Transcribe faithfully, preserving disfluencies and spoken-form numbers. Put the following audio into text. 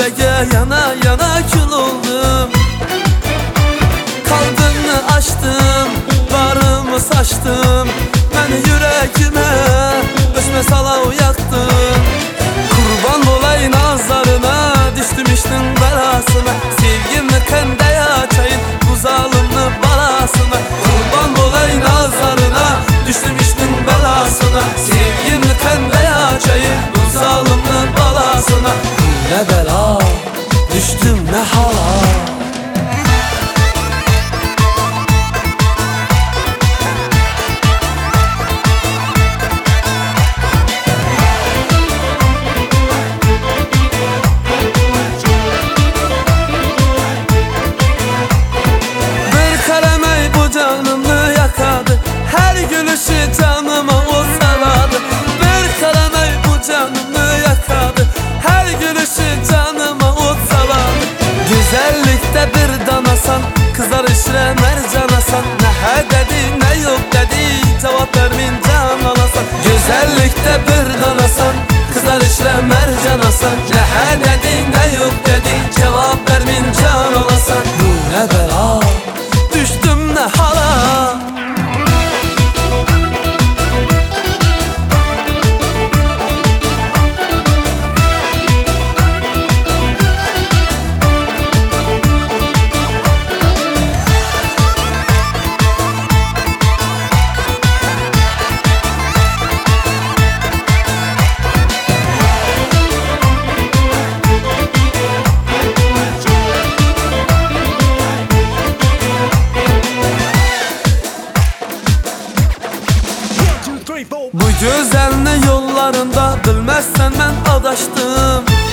yüreğe yana yana kül oldum. Kalbimi açtım, barımı saçtım. Ben yüreğime ösme salav yaktım. Kurban olayım nazarına, düştüm iştin belasına. Sevgimi kendeye açayım, bu zalimli balasına. Kurban olayım nazarına, düştüm iştin belasına. Sevgimi kendeye açayım, bu zalimli balasına. Ne bela, düştüm ne hala. Her gülüşü canıma o saladı. Bir kalemey bu canımı yakadı. Her gülüşü canıma o saladı. Güzellikte bir danasan, kızar işre mercanasan. Ne he dedi ne yok dedi, cevap vermin can alasan. Güzellikte bir danasan, kızar işre mercanasan. Ne he dedi ne yok dedi, cevap vermin can alasan. Bu ne bela, düştüm ne hala. Bu güzelliğin yollarında bilmezsen ben adaştım.